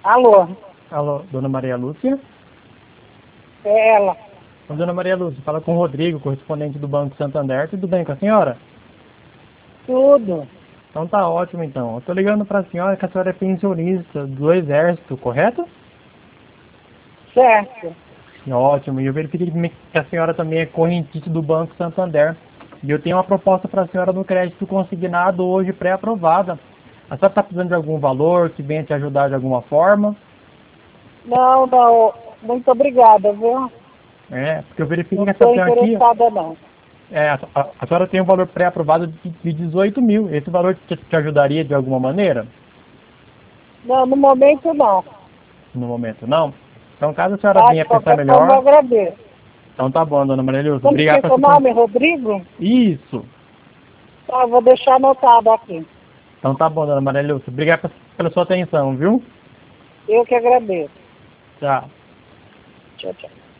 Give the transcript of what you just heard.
Alô, Alô, dona Maria Lúcia? é ela. Dona Maria Lúcia, fala com o Rodrigo, correspondente do Banco Santander. Tudo bem com a senhora? Tudo. Então tá ótimo, então. Eu tô ligando pra senhora que a senhora é pensionista do Exército, correto? Certo. Ótimo. E eu verifiquei que a senhora também é correntista do Banco Santander. E eu tenho uma proposta para a senhora no crédito consignado hoje pré-aprovada. A senhora está precisando de algum valor que venha te ajudar de alguma forma? Não, não. Muito obrigada, viu? É, porque eu verifiquei Não que essa estou senhora aqui, interessada, não. a senhora tem um valor pré-aprovado de 18 mil. Esse valor te ajudaria de alguma maneira? Não, no momento, não. No momento, não? Então, caso a senhora Tá? venha De pensar qualquer forma, eu melhor, agradeço. então tá bom, dona Maria Lúcia. Como que é Obrigado seu pela nome? Rodrigo? Isso. Tá, eu vou deixar anotado aqui. Então tá bom, dona Maria Lúcia. Obrigado pela sua atenção, viu? Eu que agradeço. Tchau. Tchau, tchau.